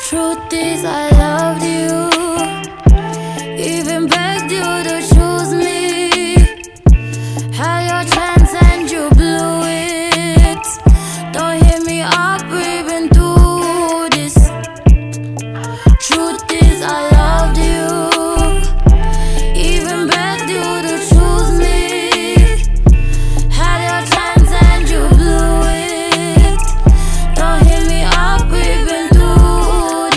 Truth is, I loved you, even begged you to choose me. Had your chance and you blew it. Don't hit me up, we've been through this. Truth is, I loved you, even begged you to choose me. Had your chance and you blew it. Don't hit me up, we've been through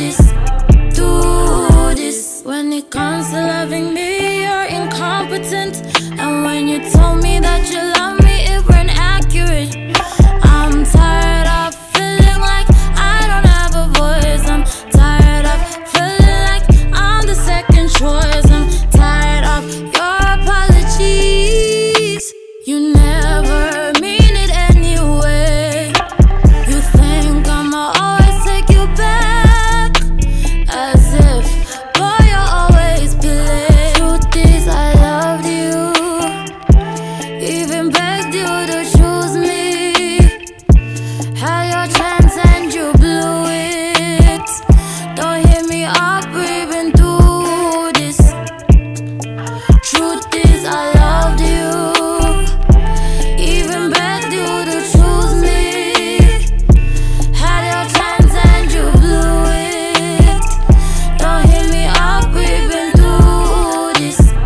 this. When it comes to loving me, you're incompetent. And when you told me that you love me, it weren't accurate. I'm tired of feeling like I don't have a voice. I'm tired of feeling like I'm the second choice. I'm tired of your apologies. You never mean it anyway. You think I'ma always take you back, as if, boy, you always play. Truth is, I loved you, even begged you to choose me. Had your chance and you blew it. Don't hit me up, we've been through this. Truth is, I loved you, even begged you to choose me. Had your chance and you blew it. Don't hit me up, we've been through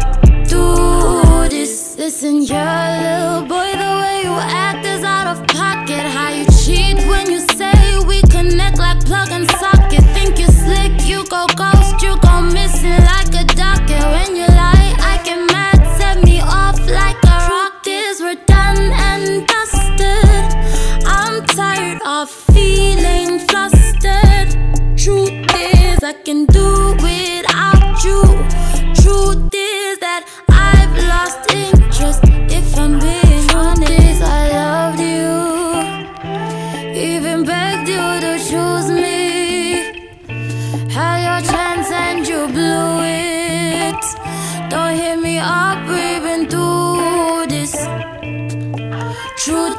this. Listen, you're a little boy, the way you act is out of pocket. How you cheat when you say we connect like plug and socket. Think you slick, you go ghost, you go missing like a docket. When you lie, I get mad, set me off like a rocket. We're done and dusted. I'm tired of feeling flustered. Truth is, I can do without you. Truth is that I've lost interest, if I'm being honest. I loved you, even begged you to choose me. Had your chance and you blew it. Don't hit me up, we've been through this. Truth